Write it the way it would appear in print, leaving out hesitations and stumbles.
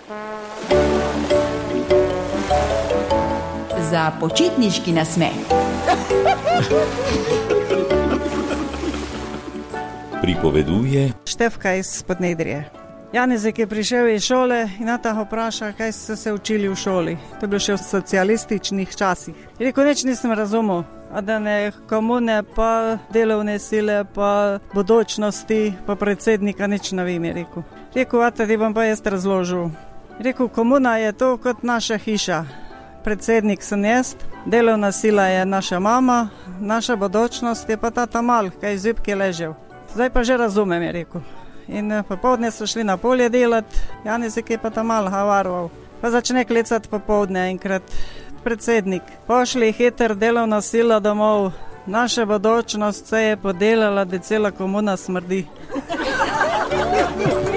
Za počitniški nasmeh. Pripoveduje Štefka iz Podnedrije. Janezek je prišel iz šole in Nata ho vpraša, kaj so se učili v šoli. To je bilo še v socialističnih časih. Je rekel, nič nisem razumel, a da ne komune, pa delovne sile, pa bodočnosti, pa predsednika nič ne vem, je rekel. Rekel, ata ti bom pa jaz razložil. Rekel, komuna je to kot naša hiša. Predsednik sem jaz, delovna sila je naša mama, naša bodočnost je pa tata mal, kaj zibke ležel. Zdaj pa že razumem, je rekel. In popovdne so šli na polje delati, Janezek je pa tam mal havaroval. Pa začne klecati popovdne enkrat. Predsednik, pošli hiter delovna sila domov, naša bodočnost se je podelala, da cela komuna smrdi.